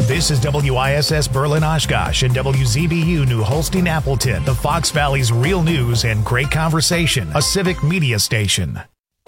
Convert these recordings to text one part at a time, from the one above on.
This is WISS Berlin Oshkosh and WZBU New Holstein Appleton, the Fox Valley's real news and great conversation, a civic media station.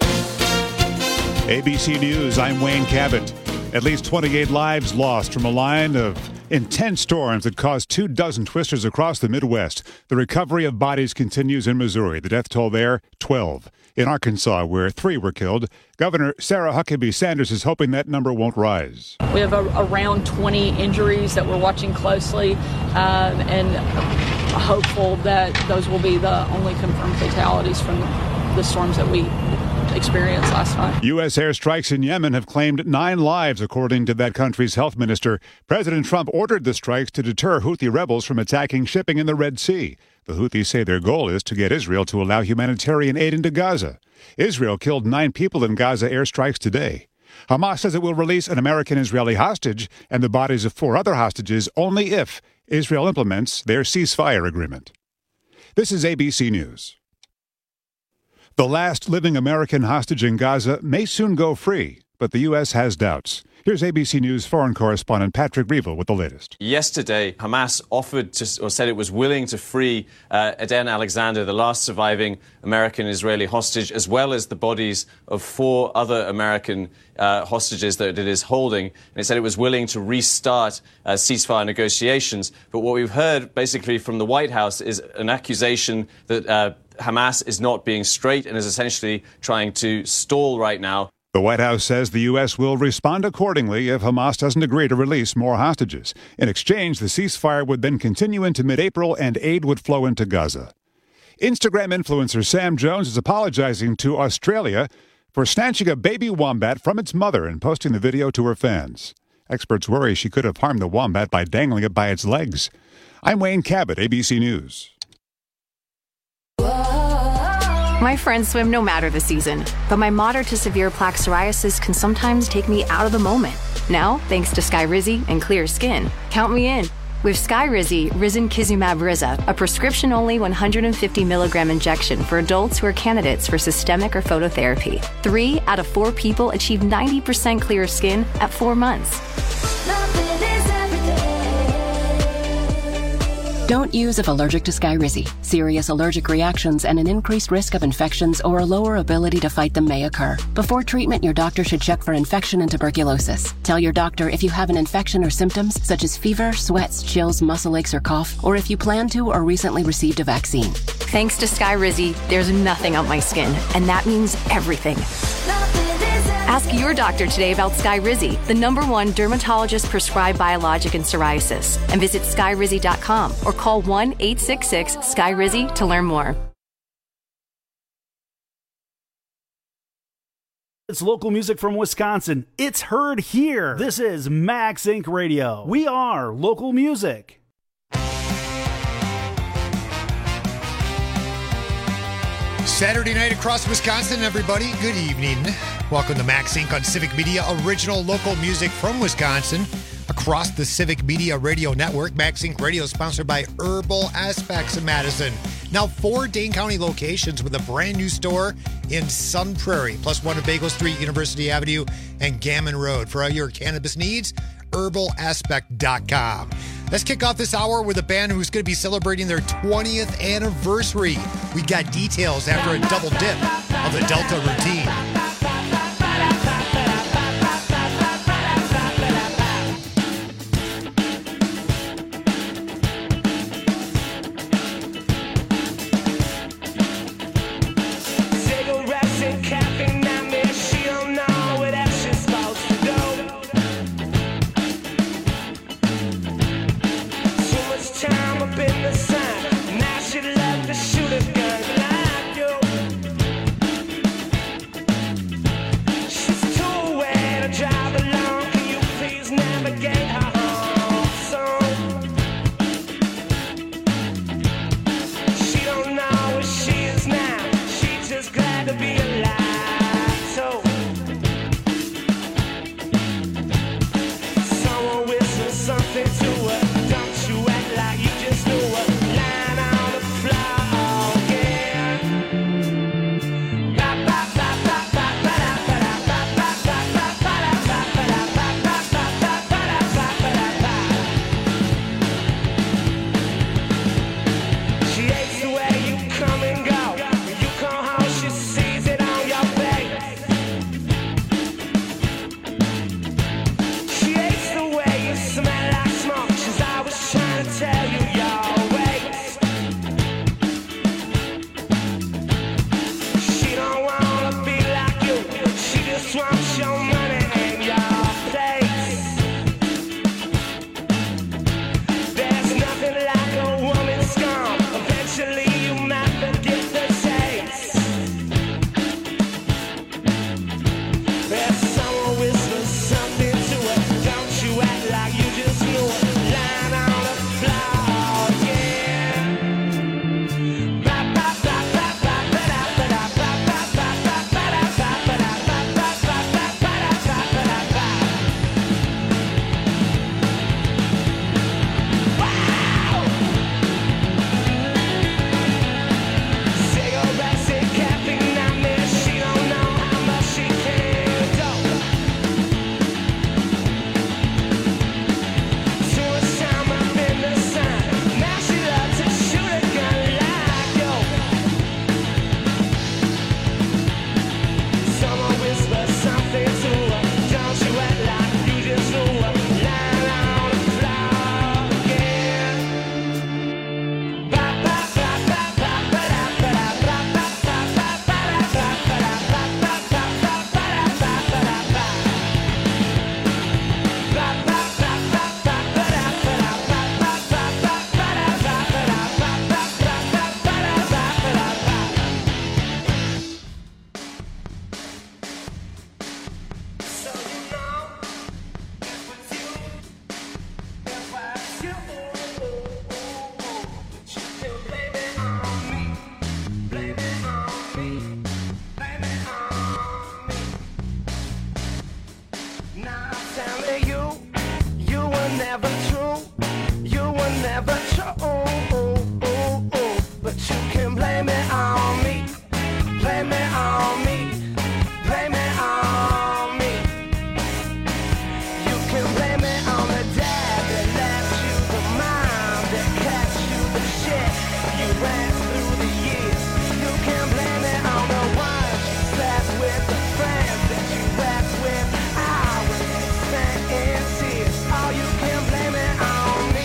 ABC News, I'm Wayne Cabot. At least 28 lives lost from a line of intense storms that caused 24 twisters across the Midwest. The recovery of bodies continues in Missouri. The death toll there, 12. In Arkansas, where 3 were killed, Governor Sarah Huckabee Sanders is hoping that number won't rise. We have around 20 injuries that we're watching closely and hopeful that those will be the only confirmed fatalities from the storms that we experienced last night. U.S. airstrikes in Yemen have claimed 9 lives, according to that country's health minister. President Trump ordered the strikes to deter Houthi rebels from attacking shipping in the Red Sea. The Houthis say their goal is to get Israel to allow humanitarian aid into Gaza. Israel killed 9 people in Gaza airstrikes today. Hamas says it will release an American-Israeli hostage and the bodies of 4 other hostages only if Israel implements their ceasefire agreement. This is ABC News. The last living American hostage in Gaza may soon go free, but the U.S. has doubts. Here's ABC News foreign correspondent Patrick Reevell with the latest. Yesterday, Hamas said it was willing to free Eden Alexander, the last surviving American-Israeli hostage, as well as the bodies of 4 other American hostages that it is holding. And it said it was willing to restart ceasefire negotiations. But what we've heard basically from the White House is an accusation that Hamas is not being straight and is essentially trying to stall right now. The White House says the U.S. will respond accordingly if Hamas doesn't agree to release more hostages. In exchange, the ceasefire would then continue into mid-April and aid would flow into Gaza. Instagram influencer Sam Jones is apologizing to Australia for snatching a baby wombat from its mother and posting the video to her fans. Experts worry she could have harmed the wombat by dangling it by its legs. I'm Wayne Cabot, ABC News. My friends swim no matter the season, but my moderate to severe plaque psoriasis can sometimes take me out of the moment. Now, thanks to Skyrizi and clear skin, count me in. With Skyrizi, Risankizumab Riza, a prescription-only 150 milligram injection for adults who are candidates for systemic or phototherapy. 3 out of 4 people achieve 90% clear skin at 4 months. Don't use if allergic to Skyrizi. Serious allergic reactions and an increased risk of infections or a lower ability to fight them may occur. Before treatment, your doctor should check for infection and tuberculosis. Tell your doctor if you have an infection or symptoms such as fever, sweats, chills, muscle aches, or cough, or if you plan to or recently received a vaccine. Thanks to Skyrizi, there's nothing on my skin, and that means everything. Ask your doctor today about Skyrizi, the #1 dermatologist-prescribed biologic in psoriasis, and visit Skyrizi.com or call 1-866-SKYRIZI to learn more. It's local music from Wisconsin. It's heard here. This is Max Inc. Radio. We are local music. Saturday night across Wisconsin, everybody. Good evening. Welcome to Max Inc. on Civic Media, original local music from Wisconsin across the Civic Media Radio Network. Max Inc. Radio is sponsored by Herbal Aspects in Madison. Now 4 Dane County locations with a brand new store in Sun Prairie, plus 1 at Bagel Street, University Avenue, and Gammon Road. For all your cannabis needs, herbalaspect.com. Let's kick off this hour with a band who's going to be celebrating their 20th anniversary. We got details after a double dip of the Delta Routine. never true. You were never true. But you can blame it on me. Blame it on me. Blame it on me. You can blame it on the dad that left you, the mom that kept you, the shit you ran through the years. You can blame it on the ones you slept with, the friends that you wept with, hours spent in tears. Oh, you can blame it on me.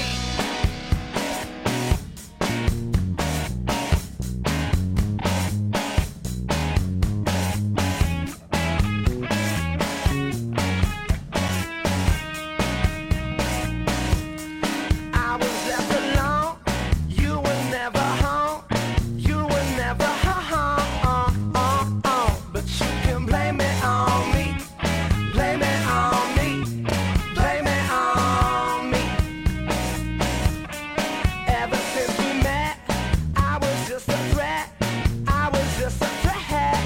I was left alone. You were never home. You were never home. But you can blame it on me. Blame it on me. Blame it on me. Ever since we met, I was just a threat. I was just a threat.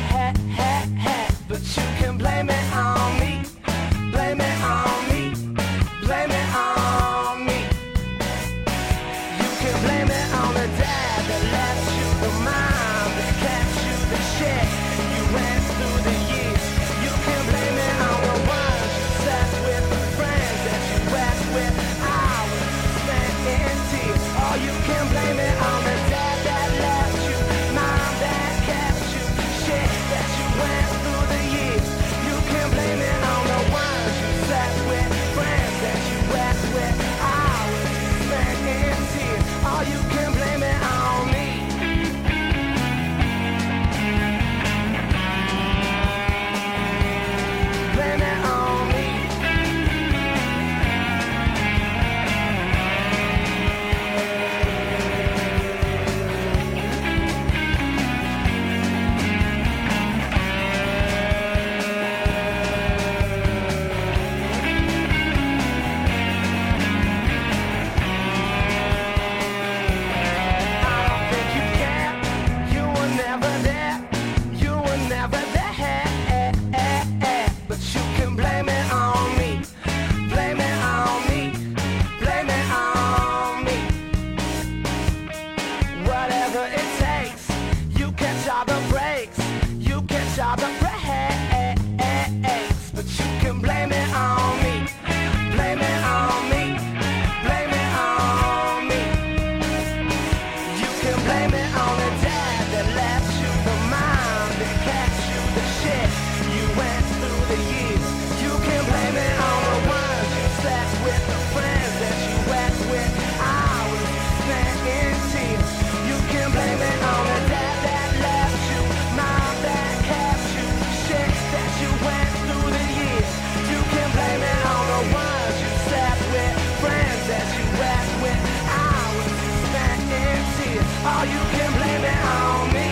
But you can blame it on me. Blame it on me. Blame it on me. You can blame it on the dad that left you, the mom that kept you, the shit you went through the years. You can blame it on the ones you slept with, the friends that you wept with, hours spent in tears. Or you can blame it on the dad that left you, mom that kept you, shit that you went through the years. You can blame it on the ones you slept with, friends that you wept with, hours spent in tears. Or you can blame it on me. Blame it on me. I don't think you care. You were never there. You were never there. But you can blame it on me. Blame it on me. Blame it on me. Whatever it takes. You catch all the breaks. You catch all the breaks. But you can blame it on me. Blame it on me. Blame it on me. You can blame it on the dad that left you, the mom that kept you, the shit you went through the years. You can blame it on the ones you slept with, the friends that you wept with, hours spent in tears. You can blame it on the dad that left you, mom that kept you, shit that you went through the years. You can blame it on the ones you slept with, friends that you wept with, hours spent in tears. Oh, you can blame it on me.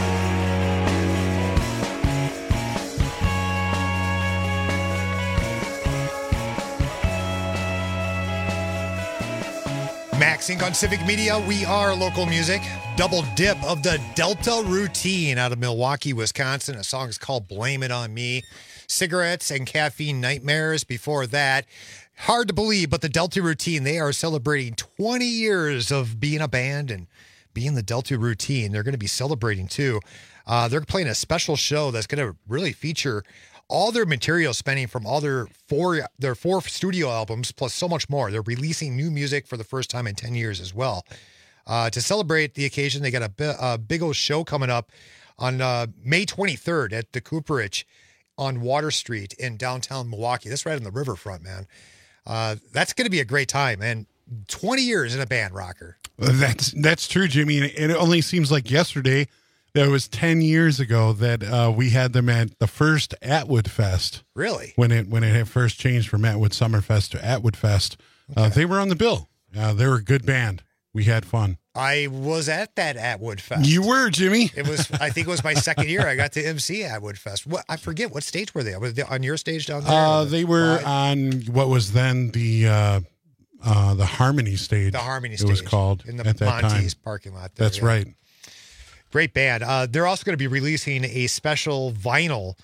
Max Inc. on Civic Media. We are local music. Double dip of the Delta Routine out of Milwaukee, Wisconsin. A song is called Blame It On Me. Cigarettes and Caffeine Nightmares before that. Hard to believe, but the Delta Routine, they are celebrating 20 years of being a band and being the Delta Routine. They're going to be celebrating too. They're playing a special show that's going to really feature all their material spanning from all their four studio albums, plus so much more. They're releasing new music for the first time in 10 years as well. To celebrate the occasion, they got a big old show coming up on May 23rd at the Cooperage on Water Street in downtown Milwaukee. That's right on the riverfront, man. That's going to be a great time, and 20 years in a band, Rocker. That's true, Jimmy. And it only seems like yesterday that was 10 years ago that we had them at the first Atwood Fest. Really? When it had first changed from Atwood Summerfest to Atwood Fest. Okay. They were on the bill. They were a good band. We had fun. I was at that Atwood Fest. You were, Jimmy. I think it was my second year. I got to MC Atwood Fest. I forget what stage were they? Was they on your stage down there? They were on what was then the Harmony stage. The Harmony stage. It was called in the at that Monty's time. parking lot. There, That's right. Great band. They're also going to be releasing a special vinyl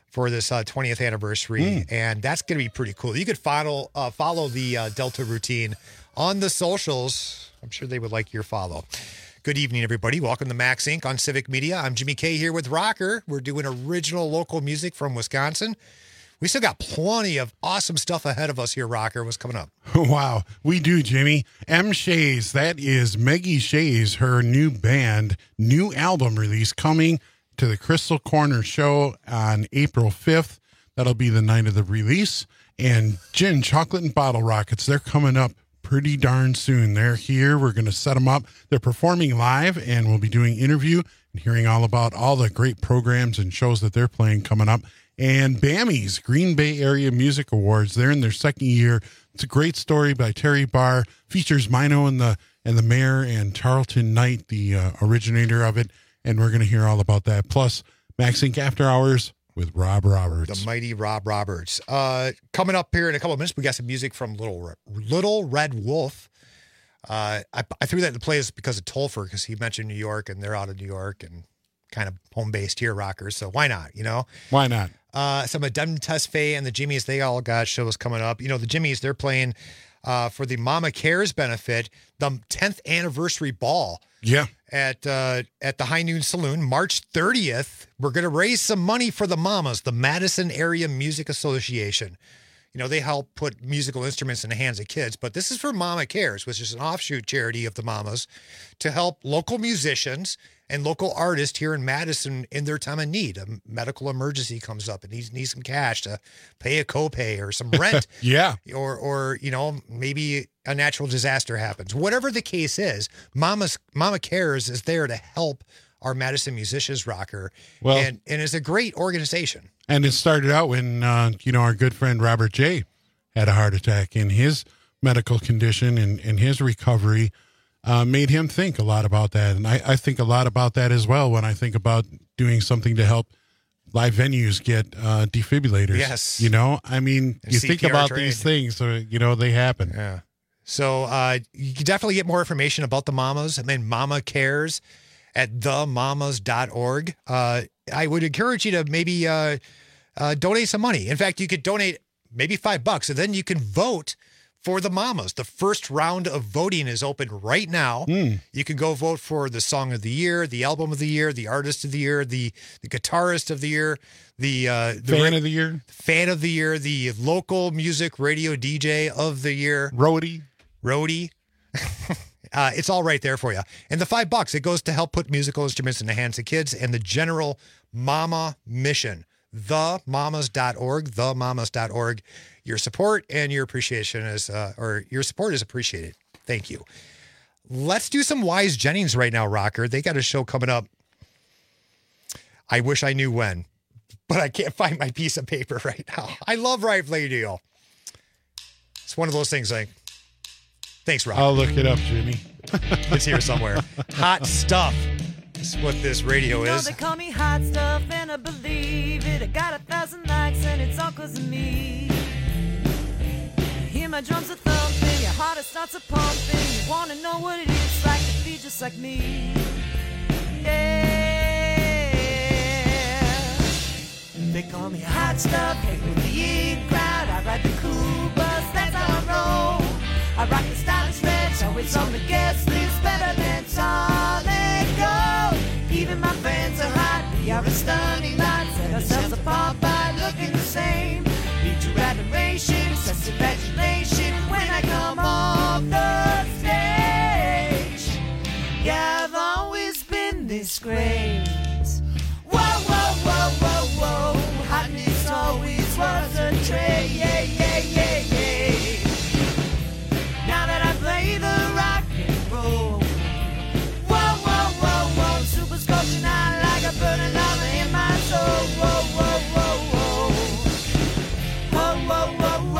for this 20th anniversary, and that's going to be pretty cool. You could follow the Delta Routine on the socials. I'm sure they would like your follow. Good evening, everybody. Welcome to Max Inc. on Civic Media. I'm Jimmy K here with Rocker. We're doing original local music from Wisconsin. We still got plenty of awesome stuff ahead of us here, Rocker. What's coming up? Wow, we do, Jimmy. M. Shays, that is Maggie Shays, her new band, new album release coming to the Crystal Corner show on April 5th. That'll be the night of the release. And Gin, Chocolate, and Bottle Rockets, they're coming up pretty darn soon. They're here. We're going to set them up. They're performing live, and we'll be doing interview and hearing all about all the great programs and shows that they're playing coming up. And BAMI's Green Bay Area Music Awards, they're in their second year. It's a great story by Terry Barr. Features Mino and the mayor and Tarleton Knight, the originator of it. And we're going to hear all about that. Plus, Max Inc. After Hours with Rob Roberts. The mighty Rob Roberts. Coming up here in a couple of minutes, we got some music from Little Red Wolf. I threw that in the playlist because of Tolfer, because he mentioned New York, and they're out of New York and kind of home-based here, rockers. So why not, you know? Why not? Some of Dem Tesfaye and the Jimmies, they all got shows coming up. You know, the Jimmies, they're playing for the Mama Cares benefit, the 10th anniversary ball. Yeah. At the High Noon Saloon, March 30th. We're going to raise some money for the Mamas, the Madison Area Music Association. You know, they help put musical instruments in the hands of kids, but this is for Mama Cares, which is an offshoot charity of the Mamas, to help local musicians and local artists here in Madison in their time of need. A medical emergency comes up and need some cash to pay a copay or some rent. Yeah. Or, you know, maybe a natural disaster happens. Whatever the case is, Mama Cares is there to help our Madison musicians, Rocker. Well, and it's a great organization. And it started out when, our good friend Robert J. had a heart attack, and his medical condition and his recovery made him think a lot about that. And I think a lot about that as well when I think about doing something to help live venues get defibrillators. Yes. You know, I mean, And you CPR think about trained. these things, so, they happen. Yeah. So you can definitely get more information about the Mamas and then Mama Cares at themamas.org. I would encourage you to maybe donate some money. In fact, you could donate maybe $5, and then you can vote for the Mamas. The first round of voting is open right now. You can go vote for the Song of the Year, the Album of the Year, the Artist of the Year, the Guitarist of the Year, the Fan of the Year. Fan of the Year, the Local Music Radio DJ of the Year. Roadie. It's all right there for you. And the $5, it goes to help put musical instruments in the hands of kids and the general Mama mission. Themamas.org. Your support and your appreciation your support is appreciated. Thank you. Let's do some Wise Jennings right now, Rocker. They got a show coming up. I wish I knew when, but I can't find my piece of paper right now. I love Right Radio. It's one of those things like, thanks, Rob. I'll look it up, Jimmy. It's here somewhere. Hot stuff. That's what this radio is. They call me hot stuff and I believe it. I got 1,000 likes and it's all 'cause of me. You hear my drums are thumping, your heart starts a pumping. You wanna know what it is like to be just like me. Yeah. They call me hot stuff, hang with the in crowd. I ride the cool bus, that's how I roll. I rock the stylish stretch, always on the guest list, better than solid gold. Even my friends are hot, we are a stunning lot. Set ourselves apart by looking the same. Need your admiration, such congratulation when I come off the stage. Yeah, I've always been this great. Whoa, whoa, whoa, whoa, whoa. Hotness always was a trait. Yeah, yeah, yeah, yeah. Now that I play the rock and roll. Whoa, whoa, whoa, whoa. Super scorching hot like a burning lava in my soul. Whoa, whoa, whoa, whoa. Whoa, whoa,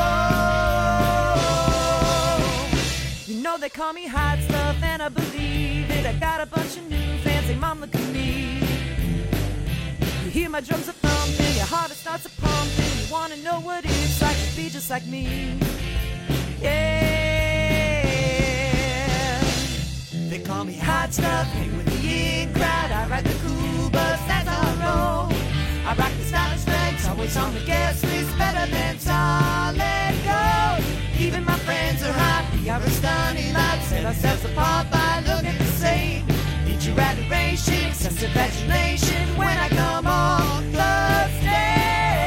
whoa, whoa. You know they call me hot stuff and I believe it. I got a bunch of new fans, say, Mom, look at me. You hear my drums are thumping, your heart starts a pumping. You wanna know what it's like to be just like me. Yeah. They call me hot stuff, hang with the in crowd. I ride the cool bus, that's how I roll. I rock the stylish legs, always She's on the guest list, better than solid gold. Even my friends are hot. We are a stunning lot. Set ourselves apart by looking the same. Feature adoration, excessive adulation when I come on the stage.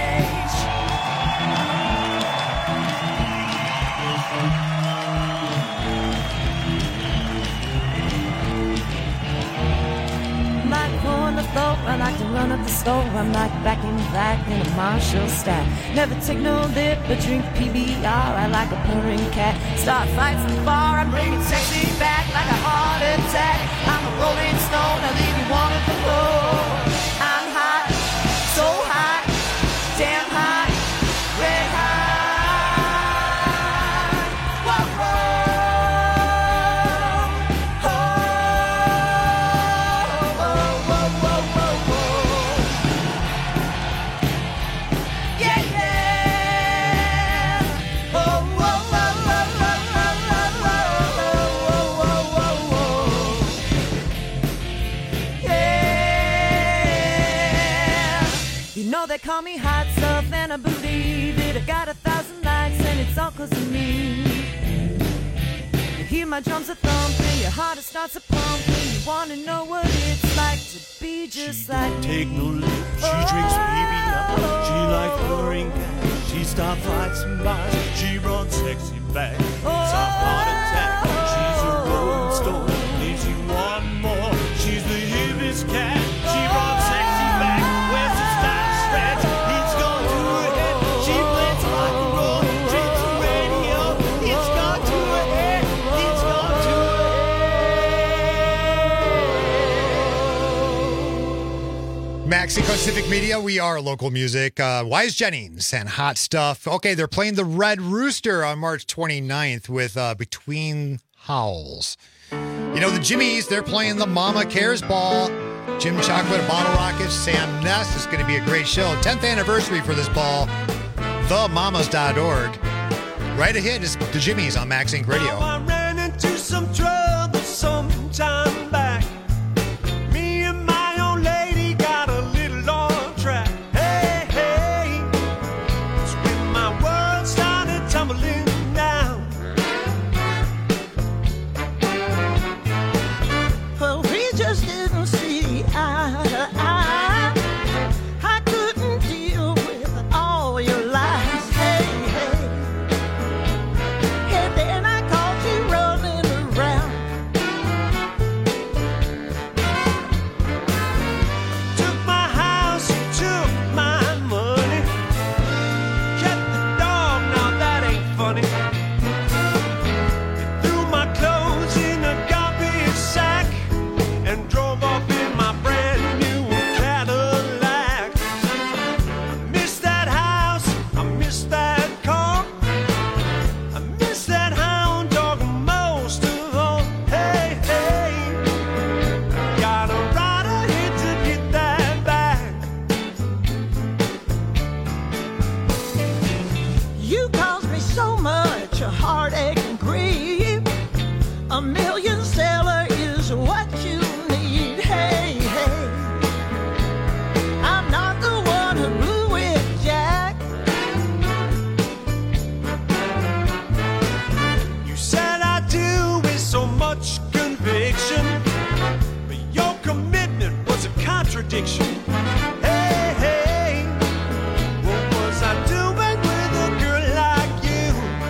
I like to run up the store. I'm like back in black in a Marshall stack. Never take no lip, but drink PBR. I like a purring cat. Start fights from far. I'm bringing sexy back like a heart attack. I'm a rolling stone. I leave you wanting to roll. I'm hot, so hot, damn hot, red hot. They call me hot stuff and I believe it. I got 1,000 likes and it's all cause of me. You hear my drums a thumping, your heart starts a pumping. You wanna know what it's like to be just like me. Take no lip, she drinks PBR. She likes purring cat. She stops fights and buys. She runs sexy back. It's a heart attack. She's a rolling stone. Needs you one more. She's the hippest cat. She runs sexy back. Where's the style? It's gone to her head. She plays rock and roll, drinks the radio. It's gone to her head. It's gone to her head. Mexico Civic Media, we are local music. Wise Jennings and Hot Stuff. Okay, they're playing the Red Rooster on March 29th with Between Howls. You know, the Jimmies, they're playing the Mama Cares Ball. Jim Chocolate, Bottle Rockets, Sam Ness. It's going to be a great show. 10th anniversary for this ball. TheMamas.org. Right ahead is the Jimmies on Max Inc. Radio. I ran into some trouble some time back. Me and my old lady got a little off track. Hey, hey. It's when my world started tumbling down. Well, we just didn't see eye to eye. I couldn't deal with all your lies. Hey, hey. And then I caught you running around. Took my house, you took my money. Kept the dog, now that ain't funny. You threw my clothes in a garbage sack and drove off in my brand new Cadillac. I miss that house, I miss that car, I miss that hound dog most of all. Hey, hey, gotta ride ahead to get that back. You caused me so much heartache and grief. A million sailor is what you need. Hey, hey. I'm not the one who blew it, Jack. You said I do with so much conviction, but your commitment was a contradiction. Hey, hey, what was I doing with a girl like you?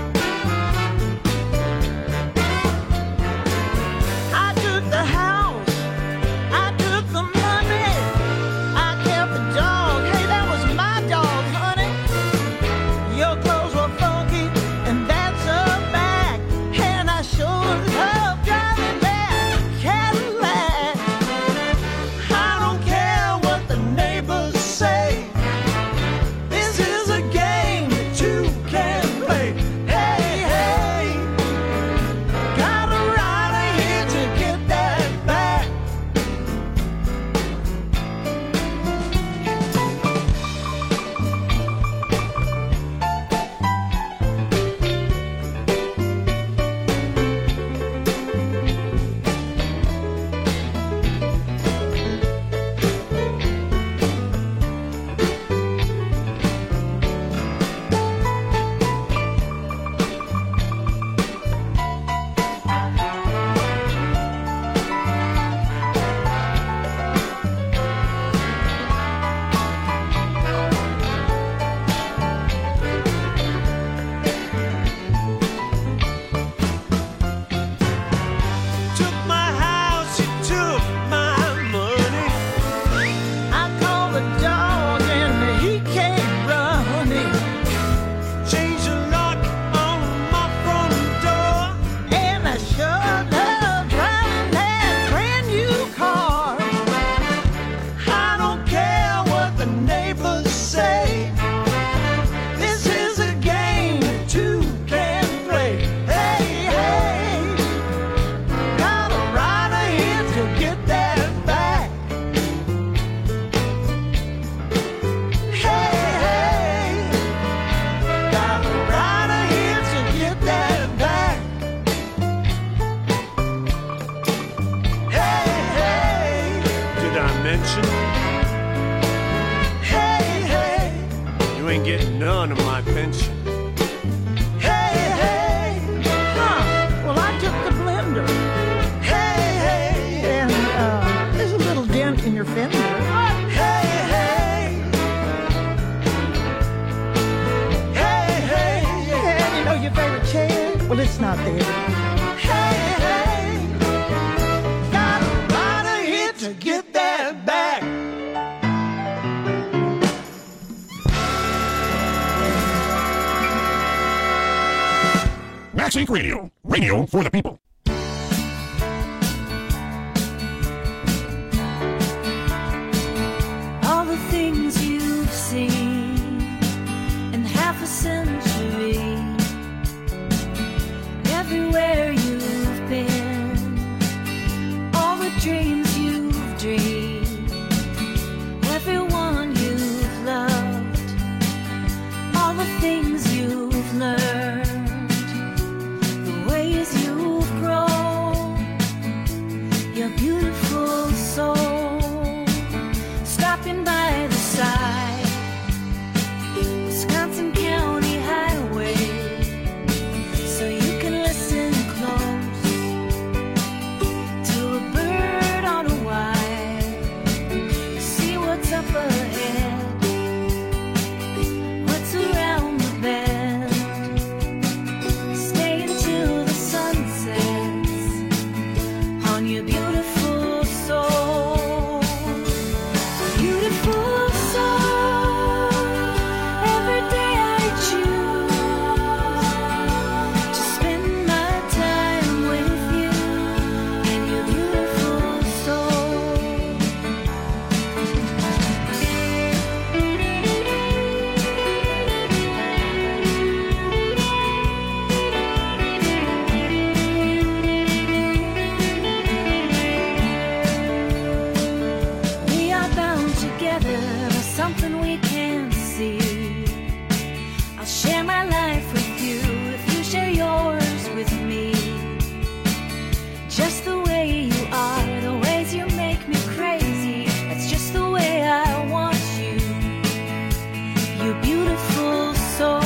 I took the house, I took the money, I kept the dog. Hey, that was my dog, honey. Your clothes were funky, and that's a fact. And I sure love driving that Cadillac. I don't care what ain't getting none of my pension. Hey, hey, well, I took the blender. Hey, hey, and there's a little dent in your fender. Hey, hey, hey, hey, and you know your favorite chair? Well, it's not there. Hey, hey, got a rider here to get that back. Max Inc. Radio. Radio for the people. All the things you've seen in half a century, everywhere you've been, all the dreams you've dreamed, everyone you've loved, all the things you've learned, the ways you've grown, your beautiful soul, stopping by the side, Wisconsin County Highway, so you can listen close to a bird on a wire, see what's up ahead, what's around the bend, stay until the sun sets on your beautiful soul. Beautiful soul, every day I choose to spend my time with you and your beautiful soul. We are bound together by something we can't see. I'll share my life with you if you share yours with me. Just the way you are, the ways you make me crazy. That's just the way I want you. You beautiful soul.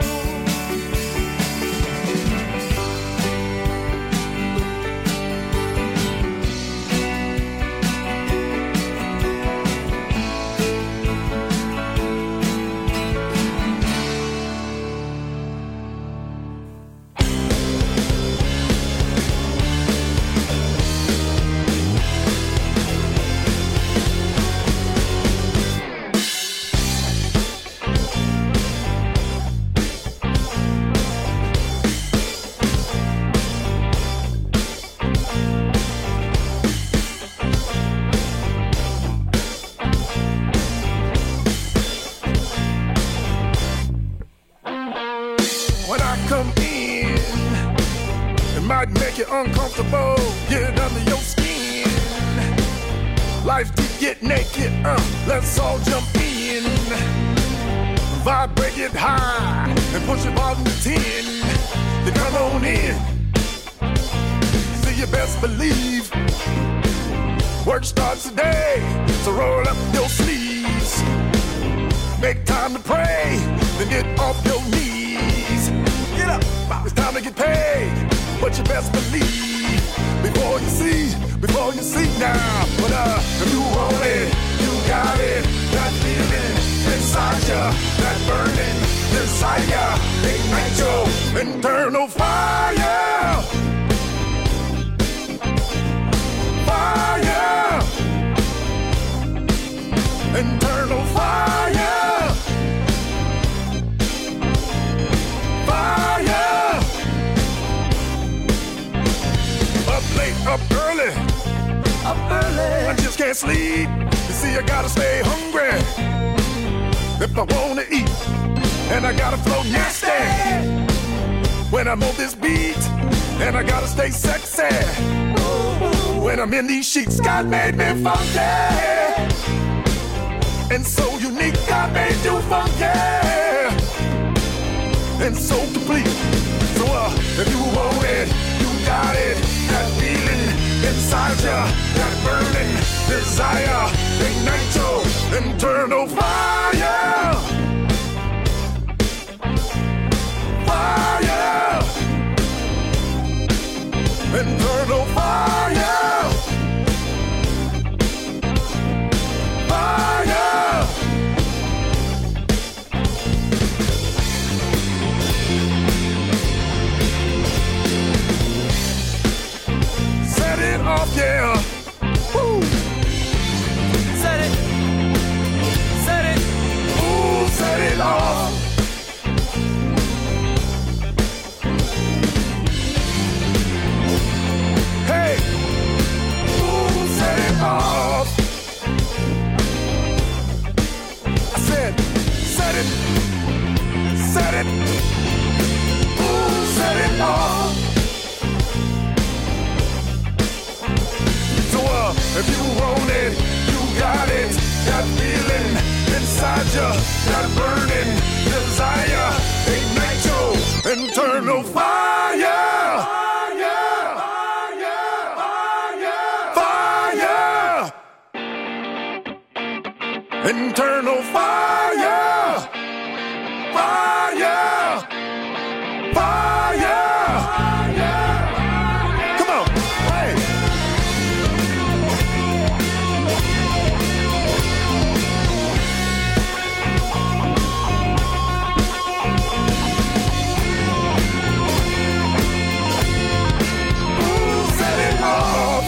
When I come in, it might make you uncomfortable, get under your skin. Life to get naked, let's all jump in. Vibrate it high and push it bottom to 10. Then come on in. See, you best believe work starts today, so roll up your sleeves. Make time to pray, then get off your knees. Get up, it's time to get paid. But you best believe before you see now. But if you want it, you got it. That feeling inside ya, that burning desire, ignite your internal fire. Fire, internal fire. Fire. Up late, up early. Up early. I just can't sleep. You see, I gotta stay hungry if I wanna eat. And I gotta flow nasty when I'm on this beat. And I gotta stay sexy when I'm in these sheets. God made me funky and so unique. God made you funky and so complete. So if you want it, you got it. That feeling inside ya, that burning desire, ignite your internal fire. internal fire. Fire. Set it off, yeah. Woo. Set it. Set it. Ooh, set it off. Hey. Ooh, set it off. I said, set it. Set it. Ooh, set it off. So if you want it, you got it. That feeling inside you, that burning desire, ignite your internal fire. Fire. Fire. Internal fire. Fire. Fire. Come on, hey. Set it off.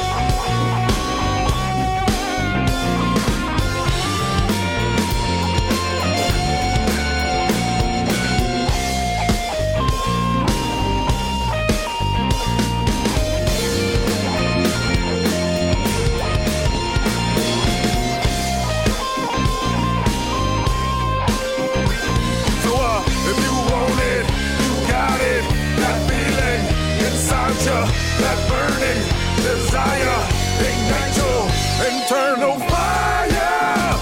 So if you want it, you got it. That feeling inside you, that burning desire, ignite your internal fire.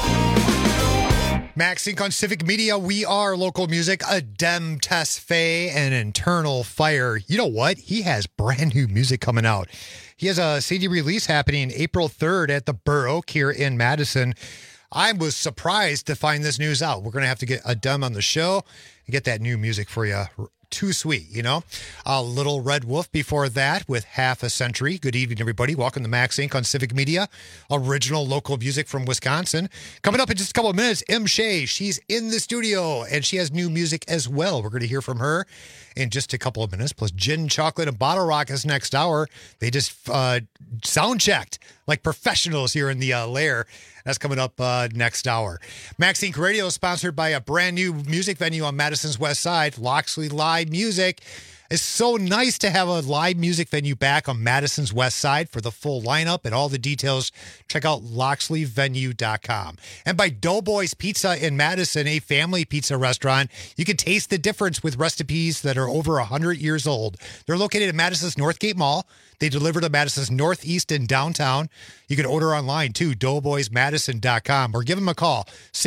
Max Inc. on Civic Media. We are local music. Adem Tesfaye and Internal Fire. You know what? He has brand new music coming out. He has a CD release happening April 3rd at the Burr Oak here in Madison. I was surprised to find this news out. We're going to have to get Adem on the show and get that new music for you. Too sweet, you know? Little Red Wolf before that with Half a Century. Good evening, everybody. Welcome to Max Inc. on Civic Media. Original local music from Wisconsin. Coming up in just a couple of minutes, M. Shea. She's in the studio, and she has new music as well. We're going to hear from her in just a couple of minutes. Plus, Gin, Chocolate, and Bottle Rockets next hour. They just sound checked like professionals here in the lair. That's coming up next hour. Max Inc. Radio is sponsored by a brand new music venue on Madison's West Side, Loxley Live Music. It's so nice to have a live music venue back on Madison's West Side. For the full lineup and all the details, check out loxleyvenue.com. And by Doughboys Pizza in Madison, a family pizza restaurant. You can taste the difference with recipes that are over 100 years old. They're located at Madison's Northgate Mall. They deliver to Madison's Northeast and downtown. You can order online too, doughboysmadison.com, or give them a call,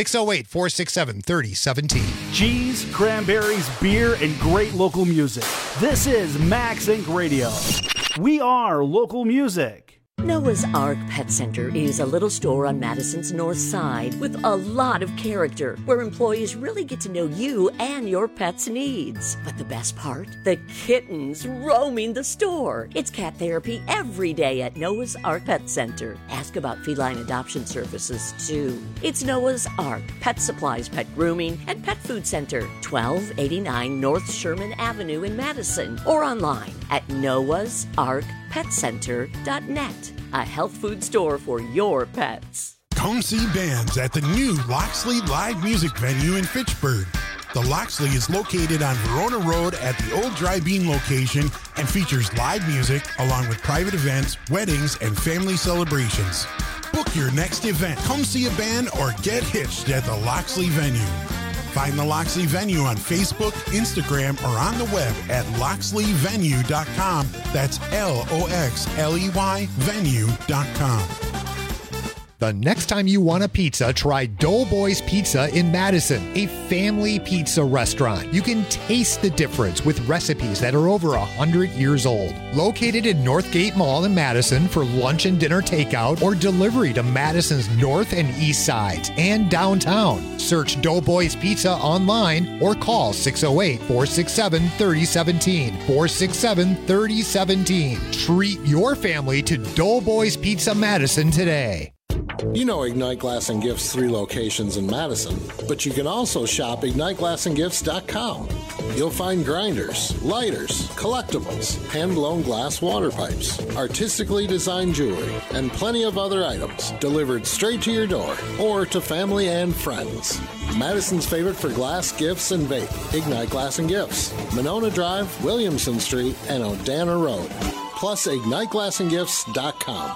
608-467-3017. Cheese, cranberries, beer, and great local music. This is Max Inc. Radio. We are local music. Noah's Ark Pet Center is a little store on Madison's north side with a lot of character, where employees really get to know you and your pet's needs. But the best part? The kittens roaming the store. It's cat therapy every day at Noah's Ark Pet Center. Ask about feline adoption services, too. It's Noah's Ark Pet Supplies, Pet Grooming, and Pet Food Center, 1289 North Sherman Avenue in Madison, or online at noahsarkpetcenter.net. A health food store for your pets. Come see bands at the new Loxley Live Music Venue in Fitchburg. The Loxley is located on Verona Road at the old Dry Bean location and features live music along with private events, weddings, and family celebrations. Book your next event. Come see a band or get hitched at the Loxley Venue. Find the Loxley Venue on Facebook, Instagram, or on the web at loxleyvenue.com. That's LOXLEY venue.com. The next time you want a pizza, try Doughboys Pizza in Madison, a family pizza restaurant. You can taste the difference with recipes that are over 100 years old. Located in Northgate Mall in Madison for lunch and dinner takeout or delivery to Madison's north and east sides and downtown. Search Doughboys Pizza online or call 608-467-3017. 467-3017. Treat your family to Doughboys Pizza Madison today. You know Ignite Glass and Gifts 3 locations in Madison, but you can also shop IgniteGlassandGifts.com. You'll find grinders, lighters, collectibles, hand-blown glass water pipes, artistically designed jewelry, and plenty of other items delivered straight to your door or to family and friends. Madison's favorite for glass, gifts, and vape, Ignite Glass and Gifts, Monona Drive, Williamson Street, and Odana Road. Plus, IgniteGlassandGifts.com.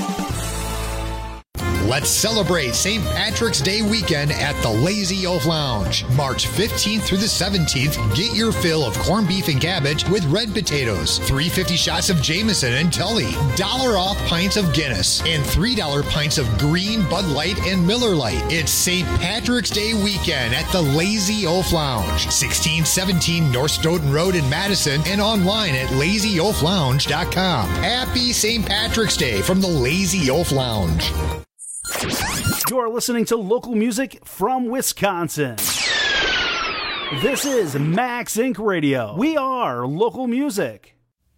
Let's celebrate St. Patrick's Day weekend at the Lazy Oaf Lounge. March 15th through the 17th, get your fill of corned beef and cabbage with red potatoes, $3.50 shots of Jameson and Tully, $1 off pints of Guinness, and $3 pints of green Bud Light and Miller Lite. It's St. Patrick's Day weekend at the Lazy Oaf Lounge, 1617 North Stoughton Road in Madison, and online at LazyOafLounge.com. Happy St. Patrick's Day from the Lazy Oaf Lounge. You're listening to local music from Wisconsin. This is Max Inc. Radio. We are local music.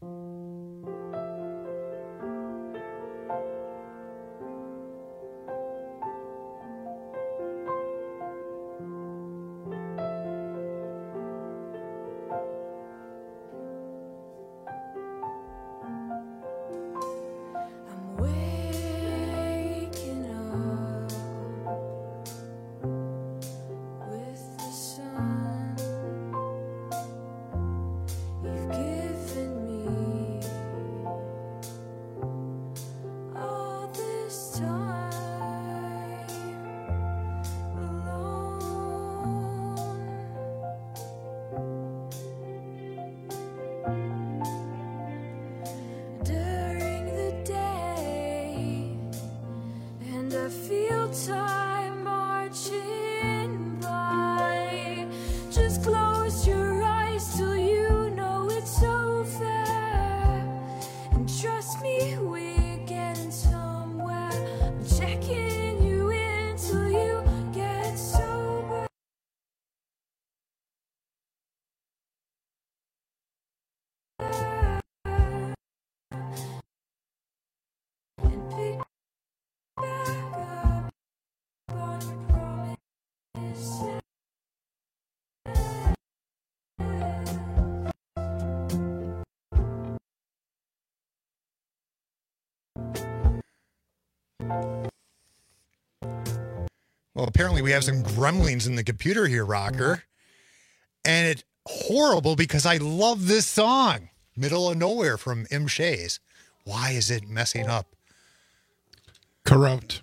Well, apparently we have some gremlins in the computer here, Rocker. And it's horrible because I love this song, Middle of Nowhere from M. Shays. Why is it messing up? Corrupt.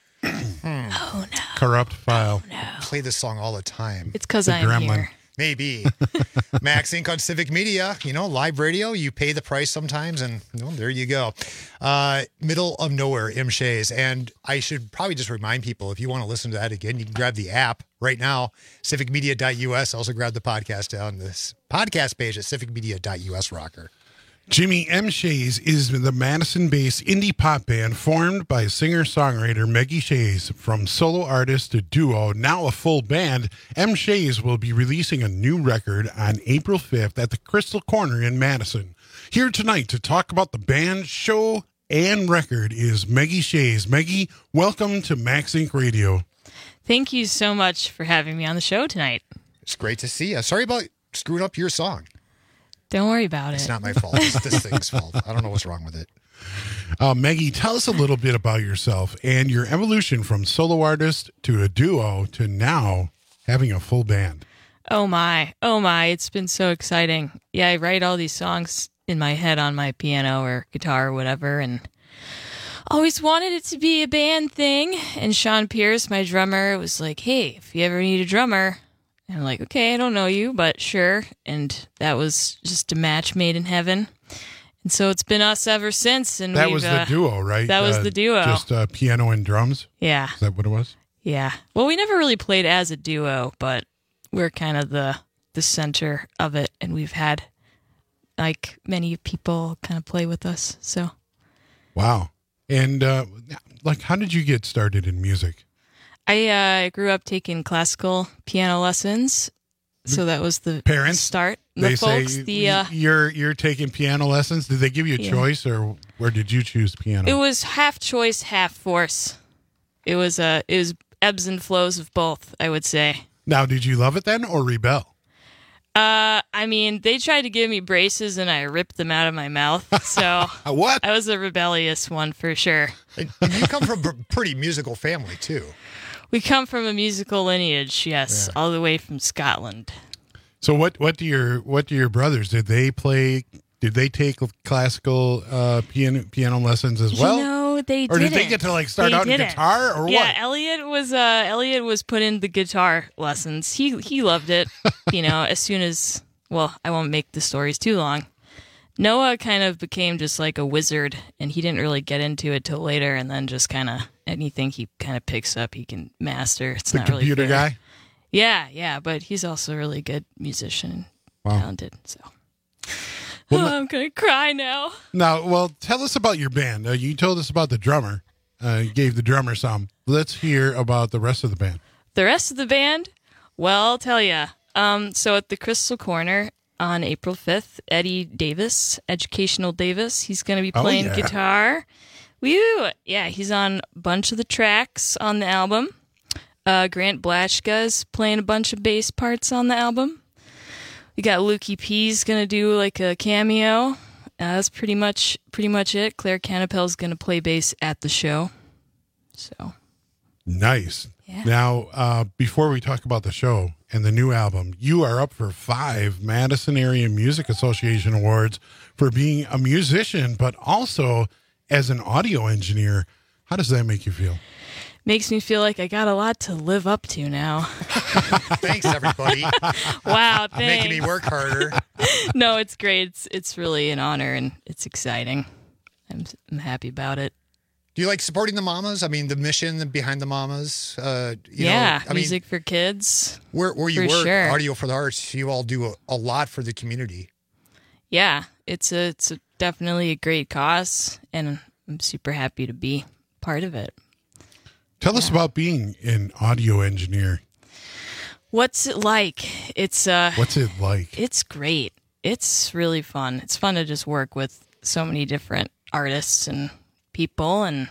Oh, no. Corrupt file. Oh, no. I play this song all the time. It's because I'm here. Maybe. Max Inc. on Civic Media, live radio. You pay the price sometimes, and there you go. Middle of Nowhere, M. Shays. And I should probably just remind people, if you want to listen to that again, you can grab the app right now, civicmedia.us. Also grab the podcast down this podcast page at civicmedia.us, Rocker. Jimmy M. Shays is the Madison-based indie pop band formed by singer-songwriter Maggie Shays. From solo artist to duo, now a full band, M. Shays will be releasing a new record on April 5th at the Crystal Corner in Madison. Here tonight to talk about the band, show, and record is Maggie Shays. Maggie, welcome to Max Inc. Radio. Thank you so much for having me on the show tonight. It's great to see you. Sorry about screwing up your song. Don't worry about it. It's not my fault. It's this thing's fault. I don't know what's wrong with it. Maggie, tell us a little bit about yourself and your evolution from solo artist to a duo to now having a full band. Oh my. It's been so exciting. Yeah, I write all these songs in my head on my piano or guitar or whatever, and always wanted it to be a band thing. And Sean Pierce, my drummer, was like, hey, if you ever need a drummer. And I'm like, okay, I don't know you, but sure. And that was just a match made in heaven. And so it's been us ever since. And that was the duo, right? That was the duo. Just piano and drums? Yeah. Is that what it was? Yeah. Well, we never really played as a duo, but we're kind of the center of it. And we've had, like, many people kind of play with us. So. Wow. And, like, how did you get started in music? I grew up taking classical piano lessons. So that was the parents start. They folks, say you're taking piano lessons. Did they give you a choice, or where did you choose piano? It was half choice, half force. It was ebbs and flows of both, I would say. Now, did you love it then, or rebel? I mean, they tried to give me braces, and I ripped them out of my mouth. So what? I was a rebellious one for sure. And you come from a pretty musical family too. We come from a musical lineage, yes, all the way from Scotland. So what do your brothers, did they take classical piano lessons as well? No, they didn't. Or did they get to like start out in guitar or what? Yeah, Elliot was put in the guitar lessons. He loved it, as soon as, well, I won't make the stories too long. Noah kind of became just like a wizard, and he didn't really get into it till later, and then just kind of anything he kind of picks up, he can master. It's the not really computer fair. guy? Yeah, but he's also a really good musician, talented. So, well, I'm gonna cry now. Now, well, tell us about your band. You told us about the drummer. You gave the drummer some. Let's hear about the rest of the band. The rest of the band, well, I'll tell you. So at the Crystal Corner on April 5th, Eddie Davis, Educational Davis, he's going to be playing guitar. Woo! Yeah, he's on a bunch of the tracks on the album. Grant Blashka's playing a bunch of bass parts on the album. We got Lukey P's going to do like a cameo. That's pretty much it. Claire Canapel's going to play bass at the show. So nice. Yeah. Now, before we talk about the show and the new album, you are up for 5 Madison Area Music Association awards for being a musician, but also as an audio engineer. How does that make you feel? Makes me feel like I got a lot to live up to now. Thanks, everybody. Wow, thanks. Making me work harder. No, it's great. It's really an honor, and it's exciting. I'm happy about it. Do you like supporting the mamas? I mean, the mission behind the mamas. Music for kids. Where you for work, sure. Audio for the Arts, you all do a lot for the community. Yeah, it's definitely a great cause, and I'm super happy to be part of it. Tell us about being an audio engineer. What's it like? What's it like? It's great. It's really fun. It's fun to just work with so many different artists and people, and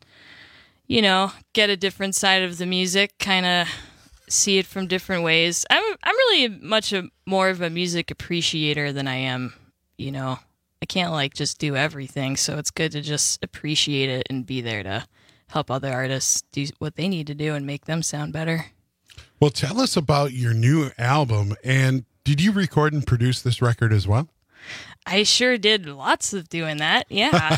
get a different side of the music, kind of see it from different ways. I'm really much more of a music appreciator than I am, I can't just do everything, so it's good to just appreciate it and be there to help other artists do what they need to do and make them sound better. Well, tell us about your new album, and did you record and produce this record as well? I sure did lots of doing that, yeah.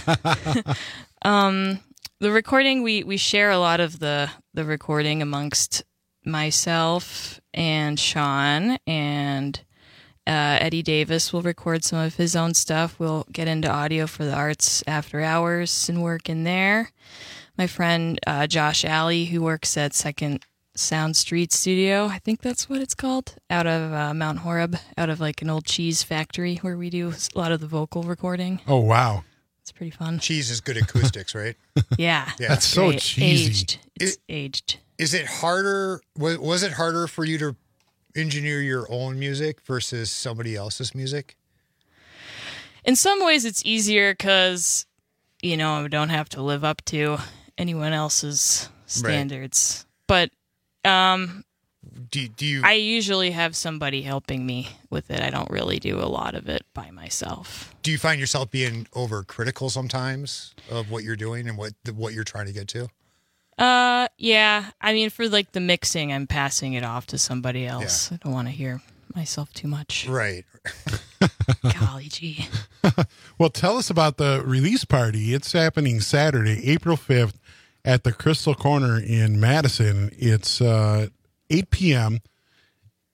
The recording, we share a lot of the recording amongst myself and Sean, and Eddie Davis will record some of his own stuff. We'll get into Audio for the Arts after hours and work in there. My friend Josh Alley, who works at Second Sound Street Studio, I think that's what it's called, out of Mount Horeb, out of like an old cheese factory where we do a lot of the vocal recording. Oh, wow. It's pretty fun. Cheese is good acoustics, right? Yeah. That's so great. cheesy. Aged. Is it harder? Was it harder for you to engineer your own music versus somebody else's music? In some ways, it's easier because, I don't have to live up to anyone else's standards. Right. But do you? I usually have somebody helping me with it. I don't really do a lot of it by myself. Do you find yourself being overcritical sometimes of what you're doing and what you're trying to get to? Yeah. I mean, for like the mixing, I'm passing it off to somebody else. Yeah. I don't want to hear myself too much. Right. Golly gee. Well, tell us about the release party. It's happening Saturday, April 5th at the Crystal Corner in Madison. It's 8 p.m.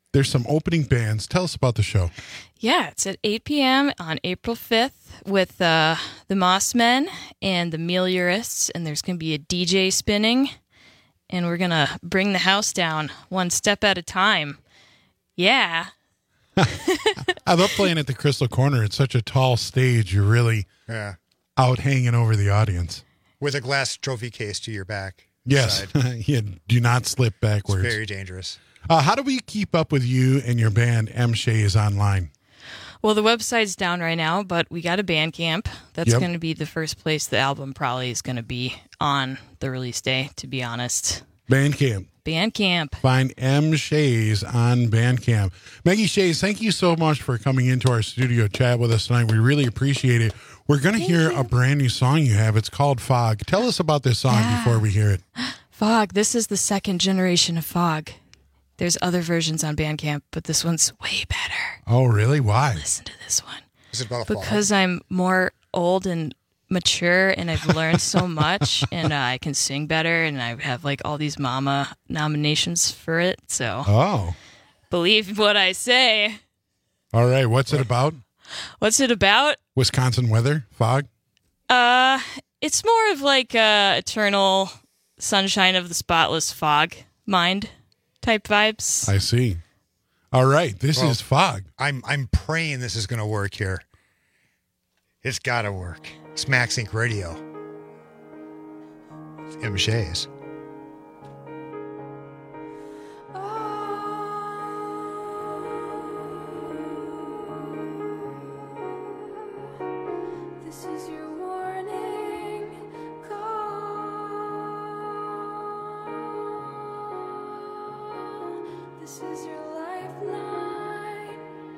there's some opening bands. Tell us about the show. Yeah, it's at 8 p.m. on April 5th with the Mossmen and the Meliorists, and there's going to be a DJ spinning, and we're going to bring the house down one step at a time. Yeah. I love playing at the Crystal Corner. It's such a tall stage. You're really out hanging over the audience. With a glass trophy case to your back. Yes. Yeah, do not slip backwards. It's very dangerous. How do we keep up with you and your band, M. Shays, online? Well, the website's down right now, but we got a Bandcamp. That's Yep. going to be the first place the album probably is going to be on the release day, to be honest. Bandcamp. Bandcamp. Find M. Shays on Bandcamp. Maggie Shays, thank you so much for coming into our studio chat with us tonight. We really appreciate it. We're going to hear a brand new song you have. It's called Fog. Tell us about this song before we hear it. Fog. This is the second generation of Fog. There's other versions on Bandcamp, but this one's way better. Oh, really? Why? Listen to this one. Is it about a Because I'm more old and mature, and I've learned so much, and I can sing better, and I have like all these Mama nominations for it. So, believe what I say. All right. What's it about? What's it about? Wisconsin weather? Fog? It's more of like eternal sunshine of the spotless fog mind type vibes. I see. All right. This is Fog. I'm praying this is going to work here. It's got to work. It's Max Inc. Radio. It's M. Shays. This is your warning call. This is your lifeline.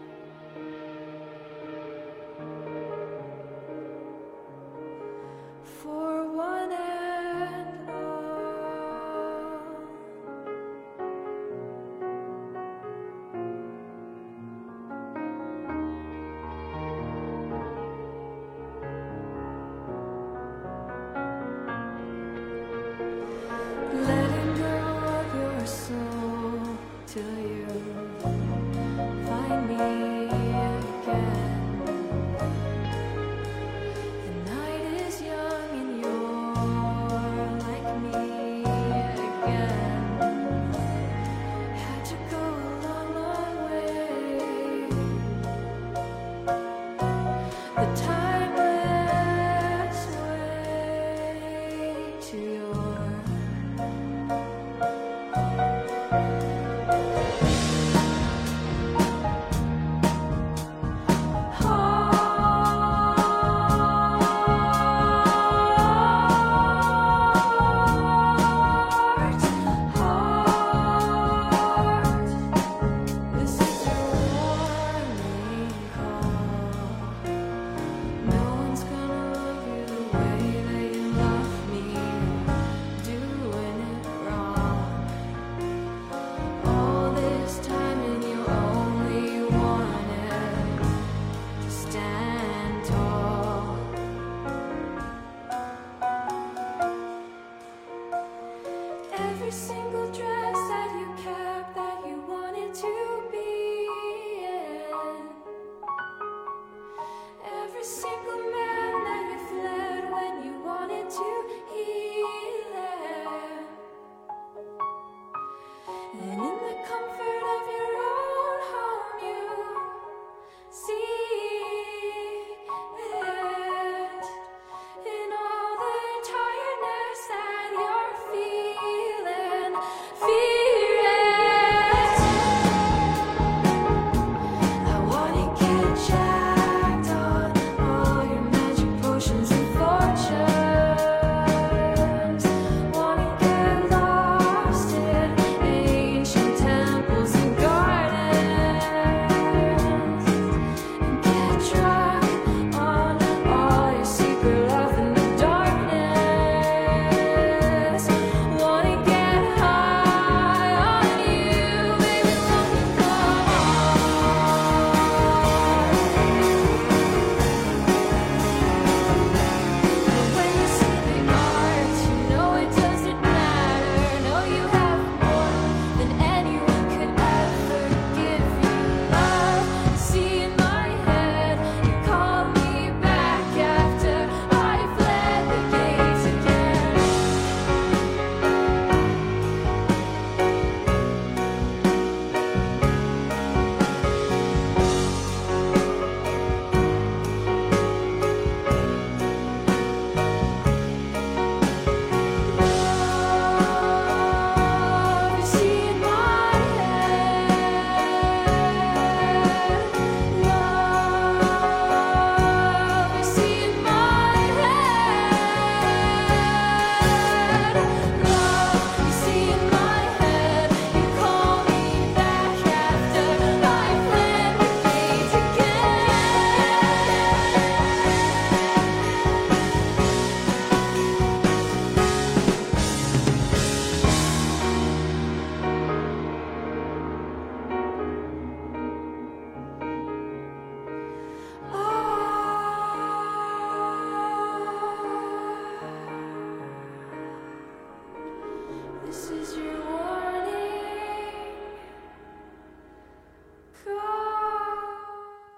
For one and all. Letting go of your soul till you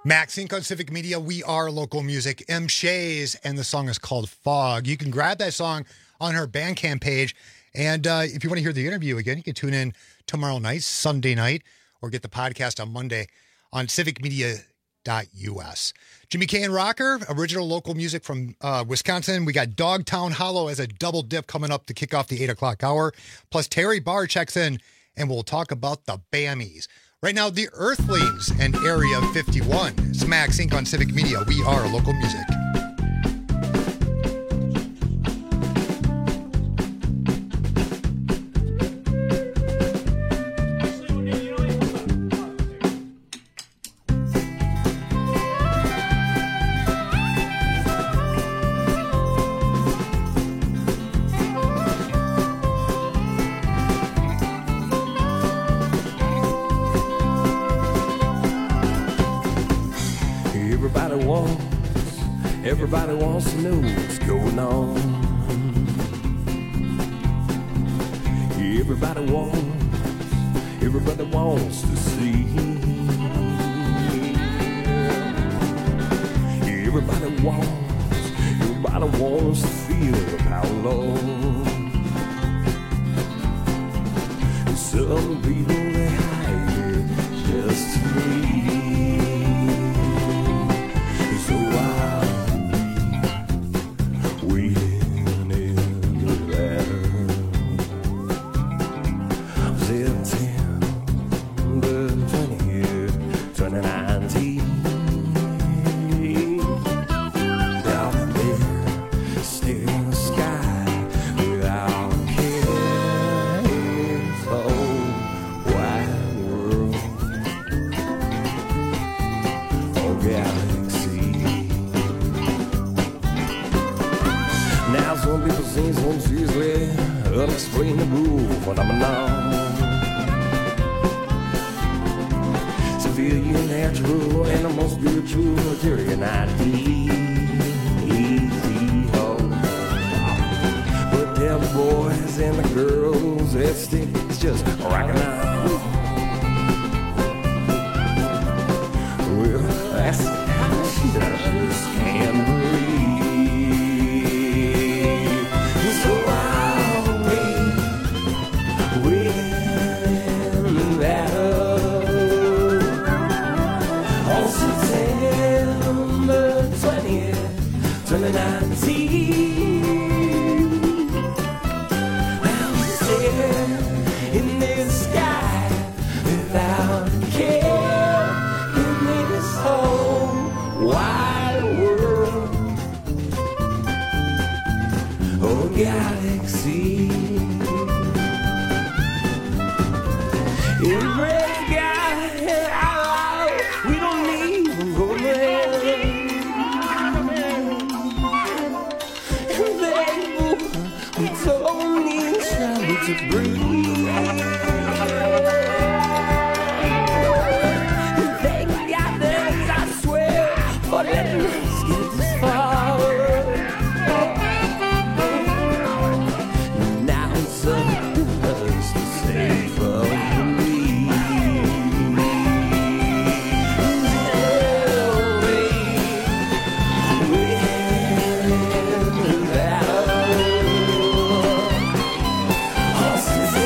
Max Inc. on Civic Media. We are local music. M. Shays, and the song is called Fog. You can grab that song on her Bandcamp page. And if you want to hear the interview again, you can tune in tomorrow night, Sunday night, or get the podcast on Monday on civicmedia.us. Jimmy K and Rocker, original local music from Wisconsin. We got Dogtown Hollow as a double dip coming up to kick off the 8 o'clock hour. Plus, Terry Barr checks in, and we'll talk about the Bammies. Right now, the Earthlings and Area 51. It's Max Inc. on Civic Media. We are local music. Everybody wants to know what's going on. Everybody wants to see. Everybody wants to feel the power, Lord. Some people they hide it just to leave. So unexplainable phenomenon. Civilian, natural, animal, spiritual, material, but them boys and the girls at stake is just rocking out. Well, that's how she just can't believe. So in this sky without care, in this whole wide world, oh galaxy, in red sky, we don't even go there. We don't need travel to breathe. They got this, I swear, but let's get this far. Now it's up to us to save for me. September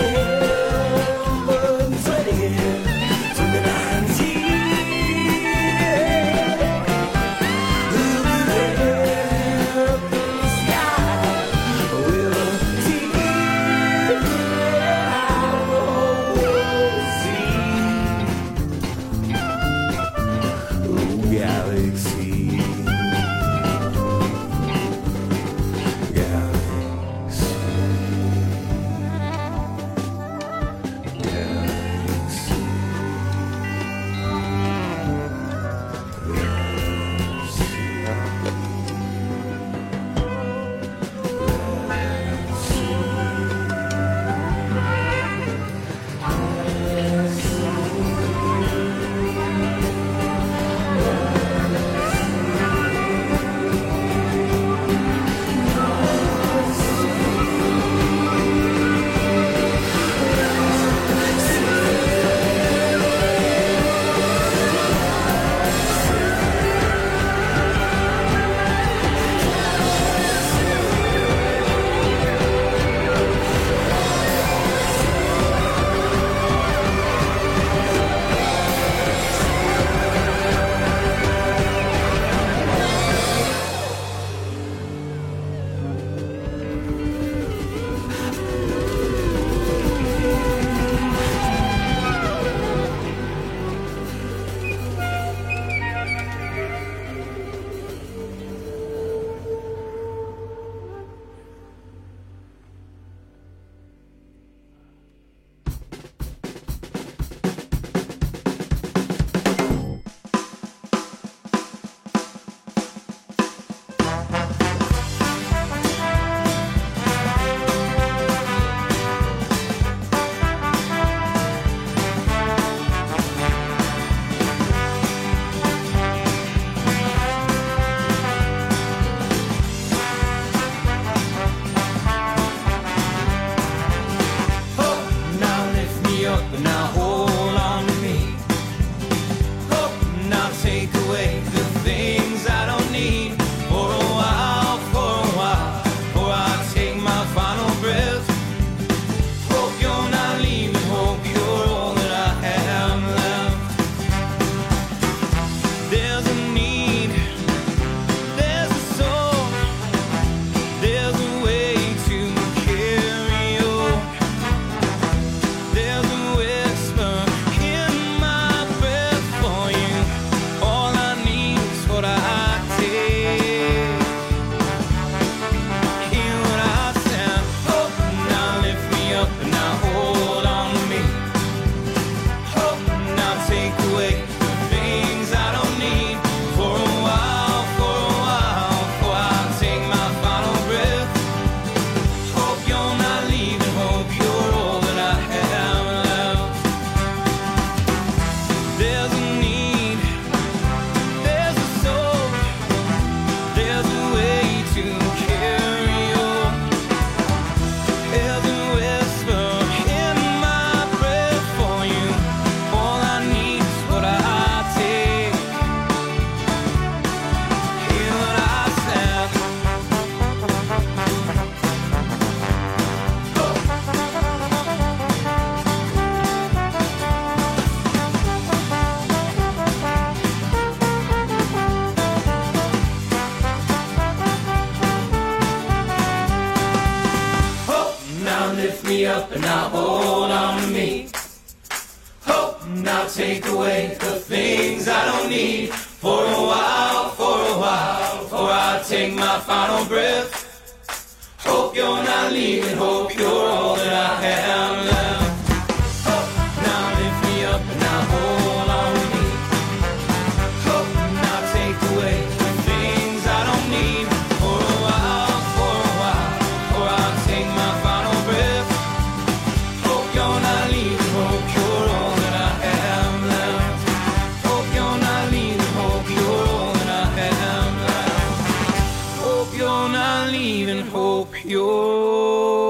me up and now hold on to me. Hope now take away the things I don't need. For a while, before I take my final breath. Hope you're not leaving, hope you're all that I have left. Hope now lift me up and now hold on to me. Hope now take away the things I don't need. For a while, before I take my final breath. Hope you're not leaving, hope you're all that I have left. Hope you're not leaving, hope you're all that I have left. Hope you're not leaving, hope you're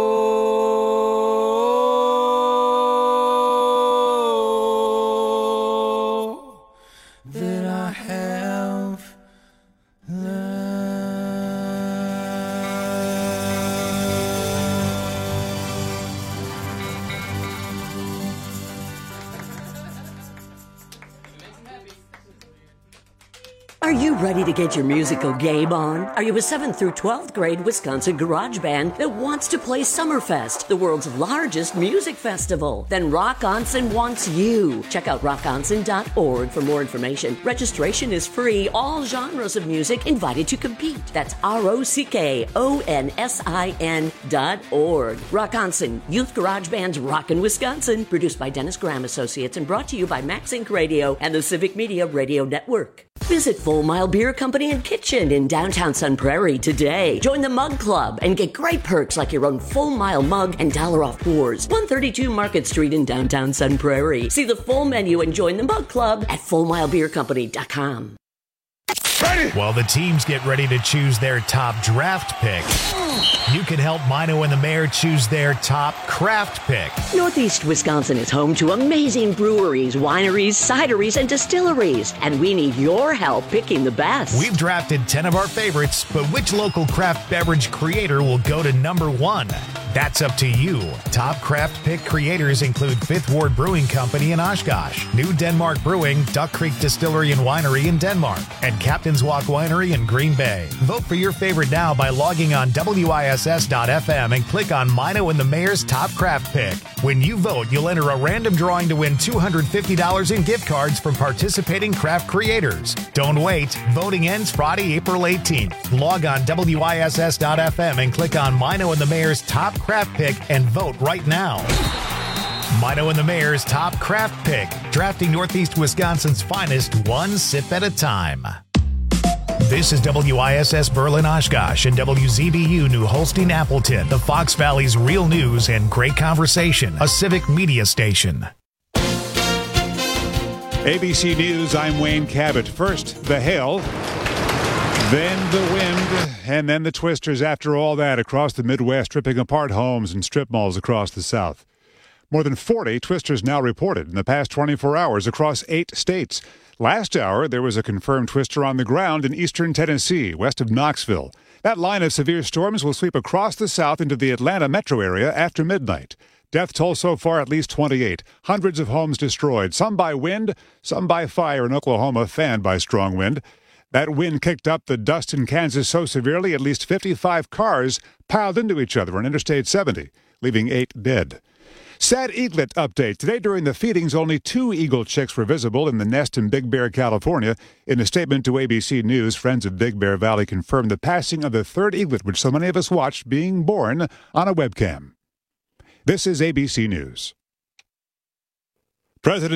that I have Are you ready to get your musical game on? Are you a 7th through 12th grade Wisconsin garage band that wants to play Summerfest, the world's largest music festival? Then Rock Onsen wants you. Check out rockonsen.org for more information. Registration is free. All genres of music invited to compete. That's ROCKONSIN.org. Rock Onsen, Youth Garage Band's Rockin' Wisconsin. Produced by Dennis Graham Associates and brought to you by Max Inc. Radio and the Civic Media Radio Network. Visit Full Mile Beer Company and Kitchen in downtown Sun Prairie today. Join the Mug Club and get great perks like your own Full Mile mug and $1 off pours. 132 Market Street in downtown Sun Prairie. See the full menu and join the Mug Club at FullMileBeerCompany.com. While the teams get ready to choose their top draft pick, you can help Mino and the Mayor choose their top craft pick. Northeast Wisconsin is home to amazing breweries, wineries, cideries, and distilleries, and we need your help picking the best. We've drafted 10 of our favorites, but which local craft beverage creator will go to number 1? That's up to you. Top craft pick creators include Fifth Ward Brewing Company in Oshkosh, New Denmark Brewing, Duck Creek Distillery and Winery in Denmark, and Captain's Walk Winery in Green Bay. Vote for your favorite now by logging on WISS.FM and click on Mino and the Mayor's Top Craft Pick. When you vote, you'll enter a random drawing to win $250 in gift cards from participating craft creators. Don't wait. Voting ends Friday, April 18th. Log on WISS.FM and click on Mino and the Mayor's Top Craft Pick and vote right now. Mino and the Mayor's Top Craft Pick, drafting Northeast Wisconsin's finest one sip at a time. This is WISS Berlin Oshkosh and WZBU New Holstein Appleton, the Fox Valley's real news and great conversation, a civic media station. ABC News, I'm Wayne Cabot. First, the hail, then the wind, and then the twisters after all that across the Midwest, ripping apart homes and strip malls across the South. More than 40 twisters now reported in the past 24 hours across 8 states. Last hour, there was a confirmed twister on the ground in eastern Tennessee, west of Knoxville. That line of severe storms will sweep across the South into the Atlanta metro area after midnight. Death toll so far at least 28. Hundreds of homes destroyed, some by wind, some by fire in Oklahoma, fanned by strong wind. That wind kicked up the dust in Kansas so severely at least 55 cars piled into each other on Interstate 70, leaving 8 dead. Sad eaglet update. Today during the feedings, only 2 eagle chicks were visible in the nest in Big Bear, California. In a statement to ABC News, friends of Big Bear Valley confirmed the passing of the 3rd eaglet, which so many of us watched being born on a webcam. This is ABC News. President